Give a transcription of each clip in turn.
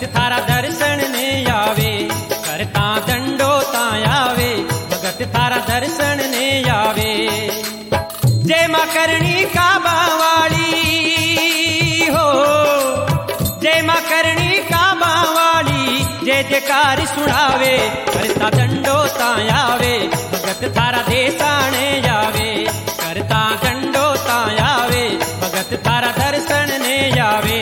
भगत थारा दर्शन ने आवे, करता दंडोता आवे, भगत थारा दर्शन ने आवे। जय मां करणी काबा वाली हो, जय मां करणी काबा वाली, जय जयकार सुनावे, करता दंडोता आवे, भगत थारा देसाने आवे, करता दंडोता आवे, भगत थारा दर्शन ने आवे।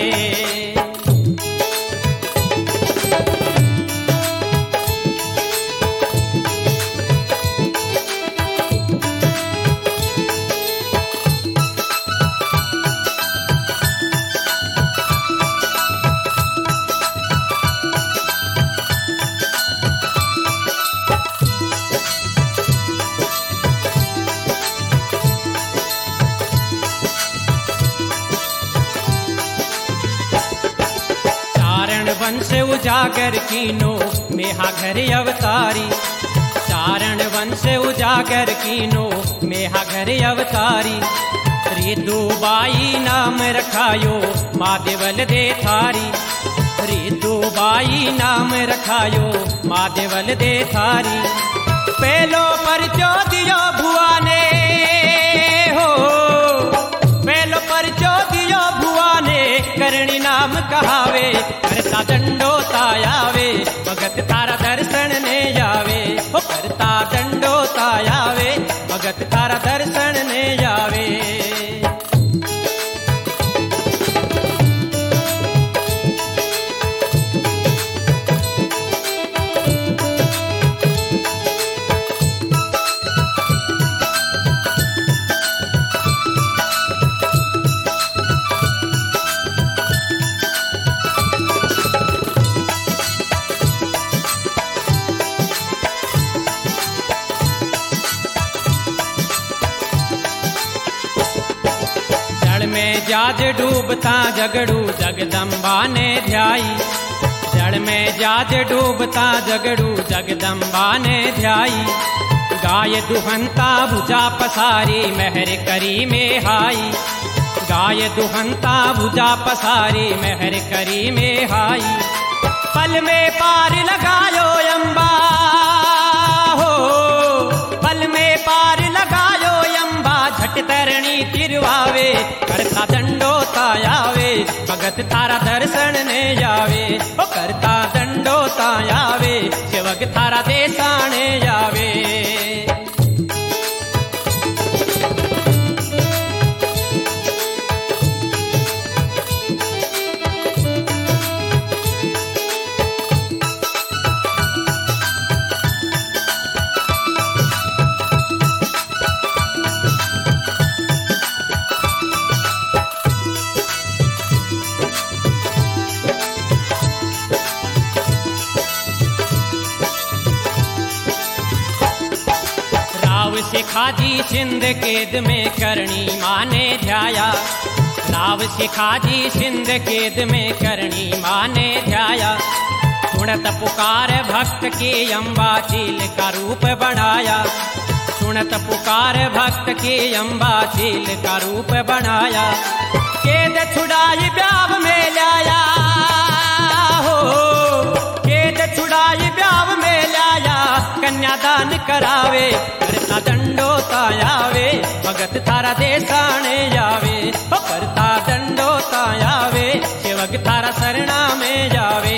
वंश उजागर कीनो मेहा घर अवतारी, चारण वंश उजागर कीनो मेहा घर अवतारी। रिदुबाई नाम रखायो माँ देवल दे थारी, रिदुबाई नाम रखायो माँ देवल दे थारी। पहलो परचो दियो भुआ ने हो, पहलो परचो दियो भुआ ने, करणी नाम कहावे, करता दंडोता आवे, भगत थारा दर्शन ने आवे, हो करता दंडोता आवे, भगत थारा दर्शन ने आवे। जाज डूबता जगड़ू जगदम्बा ने ध्याई, जड़ में जाज डूबता जगड़ू जगदम्बा ने ध्याई। गाय दुहंता भुजा पसारी मेहर करी में हाई, गाय दुहंता भुजा पसारी मेहर करी में हाई। पल में पार लगायो अम्बा हो, पल में पार लगायो अम्बा, झट तरणी तिरवावे, करता दंडोता आवे, भगत थारा दर्शन ने आवे, ओ करता दंडोता आवे, सेवक थारा देसाने आवे। सिखाजी सिंध केद में करणी माने ध्याया, राव सिखाजी सिंध केद में करणी माने ध्याया। सुनत पुकार भक्त की अम्बा चील का रूप बढ़ाया, सुनत पुकार भक्त की अम्बा चील का रूप बढ़ाया। केद छुड़ाई ब्याव में लाया हो, केद छुड़ाई ब्याव में लाया, कन्यादान करावे, करता दंडोता आवे, भगत थारा देसाने आवे, ओ करता दंडोता आवे, सेवक थारा शरणा में जावे।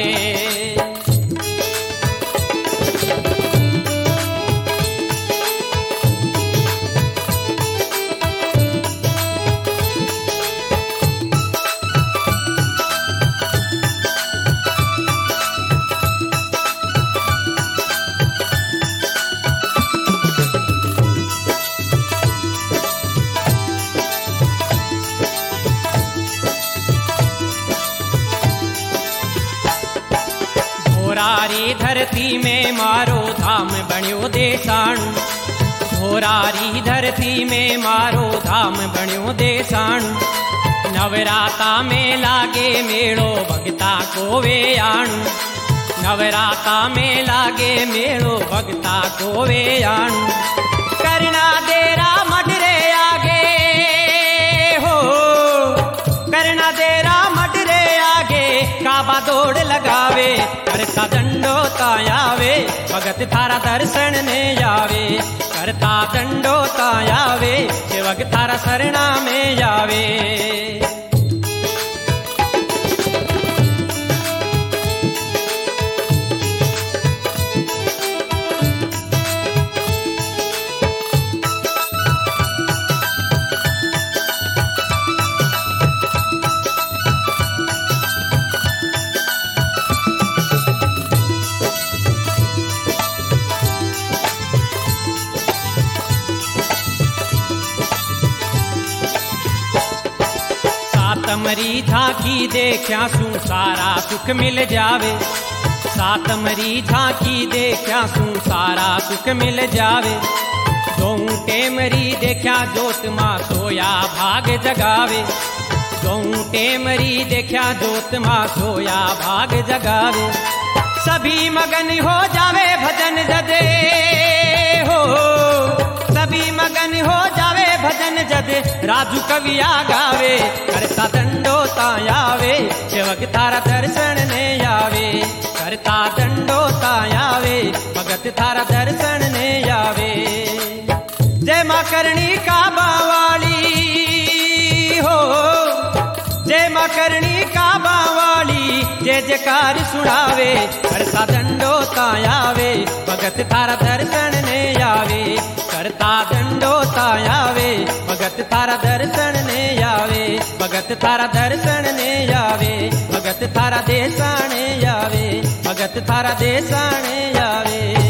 घोरारी धरती में मारो धाम बण्यो देसाणु, घोरारी धरती में मारो धाम बण्यो देसाणु। नवराता में लागे मेड़ो भगता को वे आणु, नवराता में लागे मेड़ो भगता को वे आणु। करना देरा मडरे आगे हो, करना देरा मडरे आगे, का बाबा दौड़ लगावे, करता दंडोता आवे, भगत थारा दर्शन ने आवे। करता दंडोता आवे, सेवक थारा शरणा में आवे। सातमरी झांकी देखा सू सारा सुख मिल जावे। सातमरी झांकी देखा सू सारा सुख मिल जावे। दोहू टेमरी देखा जोत मां सोया भाग जगावे। दोहू टेमरी देखा जोत मां सोया भाग जगावे। सभी मगन हो जावे भजन जदे हो, सभी मगन हो जावे भजन जदे, राजू कविया गावे। करता दंडोता आवे, सेवक थारा दर्शन ने आवे। करता दंडोता आवे, भगत थारा दर्शन ने आवे। जय मां करणी काबा वाली हो, जय मां करणी काबा वाली, जय जयकार सुनावे। करता दंडोता आवे, भगत थारा दर्शन ने आवे। करता दंडोता आवे, भगत थारा दर्शन ने आवे। भगत थारा दर्शन ने आवे, भगत थारा देसाणे आवे। भगत थारा देसाणे आवे।